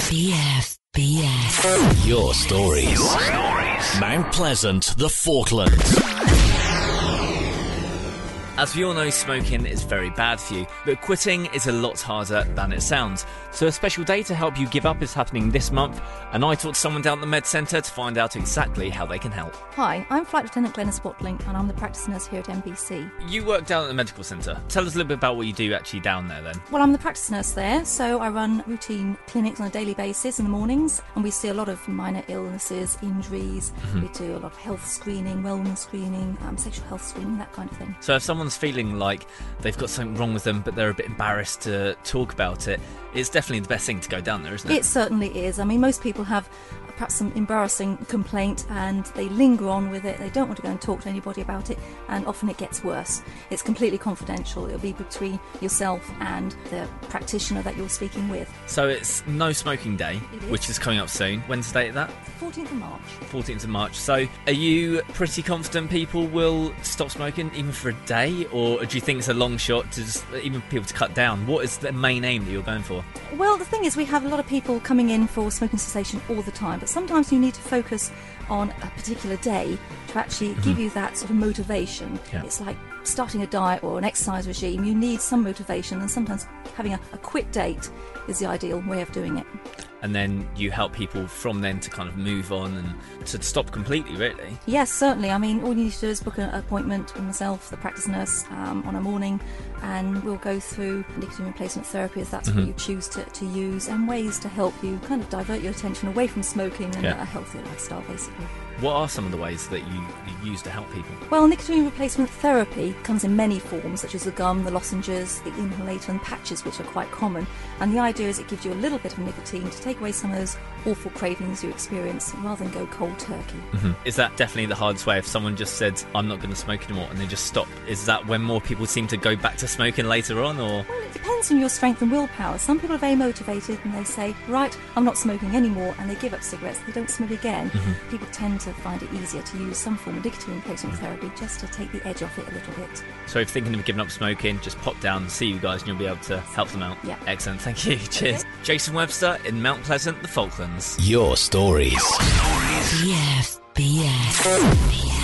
BFBS. Your stories. Mount Pleasant, the Falklands. As we all know, smoking is very bad for you, but quitting is a lot harder than it sounds. So a special day to help you give up is happening this month, and I talked to someone down at the Med Centre to find out exactly how they can help. Hi, I'm Flight Lieutenant Glenys Watling, and I'm the practice nurse here at MBC. You work down at the medical centre. Tell us a little bit about what you do actually down there then. Well, I'm the practice nurse there, so I run routine clinics on a daily basis in the mornings, and we see a lot of minor illnesses, injuries. We do a lot of health screening, wellness screening, sexual health screening, that kind of thing. So if someone's feeling like they've got something wrong with them but they're a bit embarrassed to talk about it, it's definitely the best thing to go down there, isn't it? It certainly is. I mean, most people have perhaps some embarrassing complaint and they linger on with it. They don't want to go and talk to anybody about it, and often it gets worse. It's completely confidential. It'll be between yourself and the practitioner that you're speaking with. So it's No Smoking Day, It is. which is coming up soon. When's the date of that? 14th of March. 14th of March. So are you pretty confident people will stop smoking even for a day, or do you think it's a long shot to just even people to cut down? What is the main aim that you're going for? Well, the thing is, we have a lot of people coming in for smoking cessation all the time, but sometimes you need to focus on a particular day to actually give you that sort of motivation. Yeah. It's like starting a diet or an exercise regime. You need some motivation, and sometimes having a quit date is the ideal way of doing it. And then you help people from then to kind of move on and to stop completely, really. Yes, certainly. I mean, all you need to do is book an appointment with myself, the practice nurse, on a morning, and we'll go through nicotine replacement therapy if that's what you choose to use, and ways to help you kind of divert your attention away from smoking and a healthier lifestyle, basically. What are some of the ways that you use to help people? Well, nicotine replacement therapy comes in many forms, such as the gum, the lozenges, the inhalator and patches, which are quite common. And the idea is it gives you a little bit of nicotine to take away some of those awful cravings you experience, rather than go cold turkey. Is that definitely the hardest way? If someone just said, I'm not going to smoke anymore, and they just stop, is that when more people seem to go back to smoking later on, or...? Well, it depends on your strength and willpower. Some people are very motivated and they say, right, I'm not smoking anymore, and they give up cigarettes, they don't smoke again. People tend to find it easier to use some form of nicotine replacement therapy just to take the edge off it a little bit. So if thinking of giving up smoking, just pop down and see you guys and you'll be able to help them out. Yeah. Excellent, thank you. Cheers. Jason Webster in Mount Pleasant, the Falklands. Your stories. BFBS.